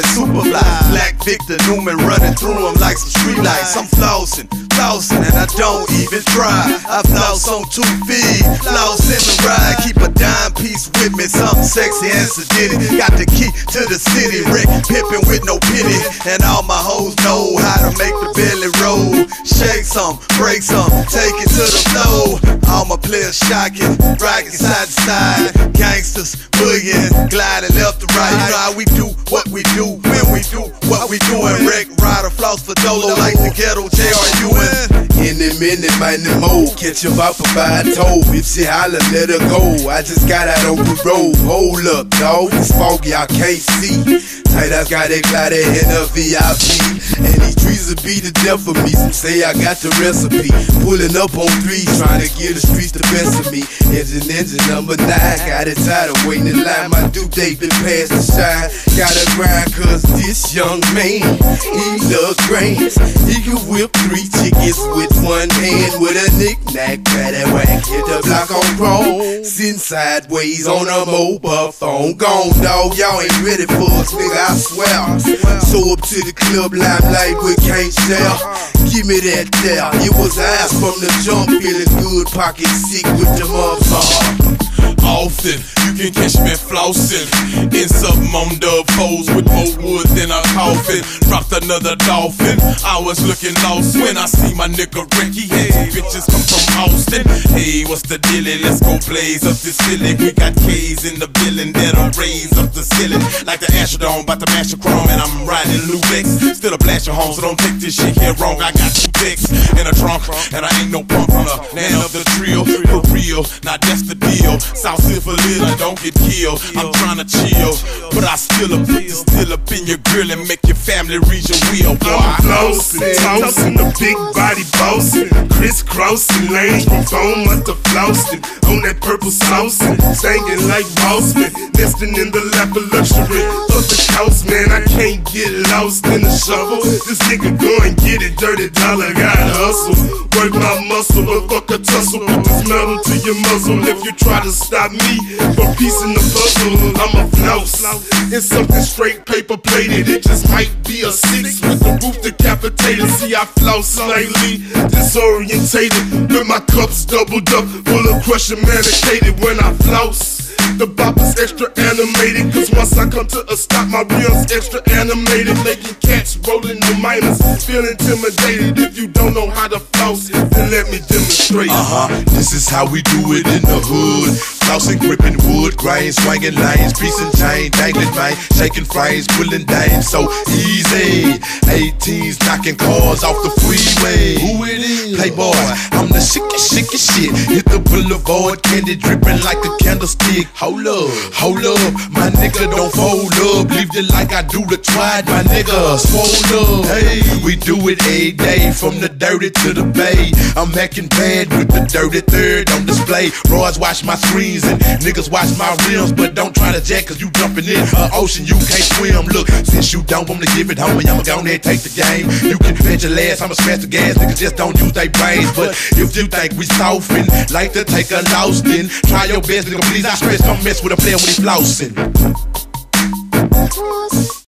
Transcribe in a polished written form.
super fly. Black Victor Newman running through them like some street lights. I'm flossing, and I don't even try. I floss on 2 feet, floss in the ride. Keep a dime piece with me, something sexy and sedated. Got the key to the city, Rick pimpin' with no pity. And all my hoes know how to make the belly roll. Shake some, break some, take it to the floor. All my players shocking, rocking side to side. Gangsters boogieing, gliding left to right. You know how we do what we do, when we do what we do. And Rick Ryder floss for Dolo like the ghetto JRU. Any minute, man, the mo catch him out for by a toe. If she holler, let her go. I just got out on the road. Hold up, dog, it's foggy, I can't see. Tight, I got that glider in a VIP. And these trees will be the death of me. Some say I got the recipe. Pulling up on 3s, trying to give the streets the best of me. Engine number 9, got it tired of waiting in line. My due date been past the shine. Gotta grind, cause this young man, he loves grains. He can whip 3 chickens with 1 hand with a knick-knack, paddywhack. Hit the block on chrome, sitting sideways on a mobile phone. Gone, dog, y'all ain't ready for us, nigga, I swear. So up to the club, limelight, we can't share. Give me that there. It was ass from the jump, feeling good, pocket sick with the motherfucker. Often, you can catch me flossing in something on the foes with more wood than a coffin. Dropped another dolphin. I was looking lost when I see my nigga Rick. He had 2 bitches come from Austin. Hey, what's the dealin'? Let's go blaze up this ceiling. We got K's in the building that'll raise up the ceiling. Like the Astrodome, about to mash a chrome, and I'm riding Lubex. Still a blast your home, so don't take this shit here wrong. I got 2 dicks in a trunk, and I ain't no punk on the man of the trio. For real, now that's the deal. South syphilis, I don't get killed. I'm tryna chill, but I still put this still up in your grill and make your family read your wheel, boy. I'm flossing, tossing the big body bossing, crisscrossing lanes from Beaumont to Floston. On that purple saucing, singing like Bossman, nesting in the lap of luxury of the coast, man. I can't get lost in the shuffle. This nigga go and get it, dirty dollar, gotta hustle. Work my muscle, but fuck a tussle. Put this metal to your muzzle. If you try to stop me from piecing the puzzle, I'm a floss. It's something straight paper plated. It just might be a 6 with the roof decapitated. See, I floss slightly disorientated, with my cups doubled up, full of crushing medicated. When I floss, the bop is extra animated, cause once I come to a stop, my rims extra animated. Making cats rolling the minors, feel intimidated. If you don't know how to floss, then let me demonstrate. This is how we do it in the hood. Flossing, gripping wood, grain, swinging lanes, piece and chain, dangling man, shaking frames, pulling dames, so easy. 18s knocking cars off the freeway. Who it is? Playboy, I'm the shit. Hit the boulevard, candy dripping like a candlestick. Hold up, my nigga don't fold up. Leave you like I do the twine, my nigga swole up. Hey, we do it every day, from the dirty to the bay. I'm acting bad with the dirty third on display. Royals watch my screens and niggas watch my rims, but don't try to jack cause you jumping in an ocean you can't swim. Look, since you don't want me to give it home, I'ma go there and take the game. You can bet your last, I'ma smash the gas. Niggas just don't use their brains. But if you think we soften, like to take a loss, then try your best, nigga, please. I stress, come mess with a player when he flossing.